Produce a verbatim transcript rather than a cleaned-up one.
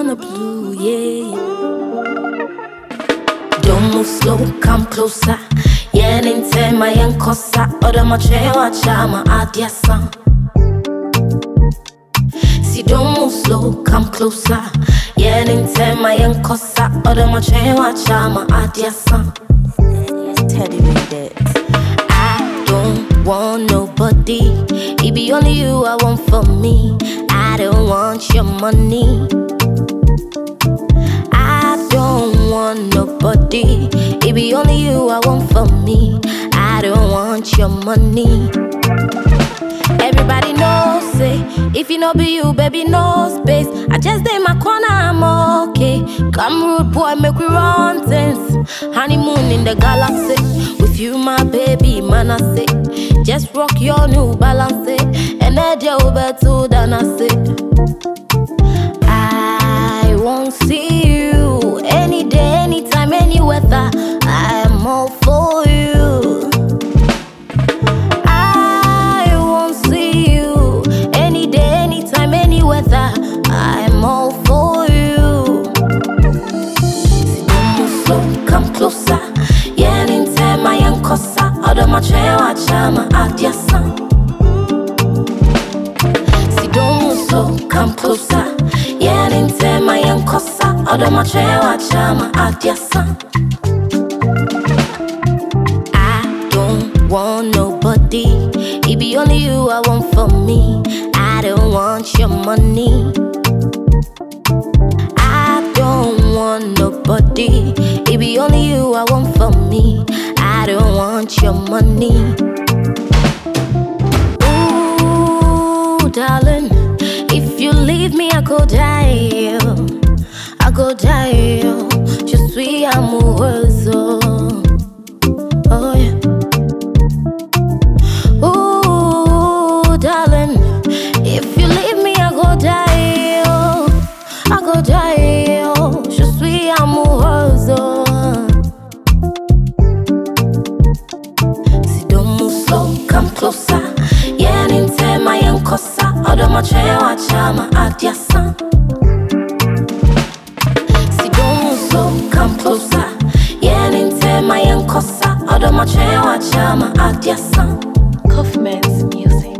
on the blue, yeah. Don't move slow, come closer. Yeah, ninte mayenkosa. Oda machewa chama adiasa. See, don't move slow, come closer. Yeah, ninte mayenkosa. Oda machewa chama adiasa. Teddy made it. I don't want nobody. It be only you I want for me. I don't want your money. I don't want nobody. It be only you I want for me. I don't want your money. Everybody knows, say, if it no be you, baby, no space. I just stay in my corner, I'm okay. Come rude boy, make we run things. Honeymoon in the galaxy. With you, my baby, man, I say. Just rock your new balance, eh? And I do better than I say. I won't see you any day, anytime, any weather. I am all for you. I won't see you any day, anytime, any weather. I am all for you. See, don't move slow, come closer. Yeah, ninte mayenkosa. Oda machewa chama adiasa. See, don't move slow, come closer. Yeah, ninte mayenkosa. Oda machewa chama adiasa. I don't want nobody. It be only you I want for me. I don't want your money. I don't want nobody. It be only you I want for me. I don't want your money. Ooh, darling, if you leave me, I go die. I go die. Je suis amoureuse. Oh yeah. Ooh, darling, if you leave me, I go die. I go die. Je suis amoureuse. See, don't move slow, come closer. Yeah, ninte mayenkosa. Oda machewa chama adiasa. See, don't move slow, come closer. Yeah, ninte mayenkosa. Oda machewa chama adiasa. Kaufman's music.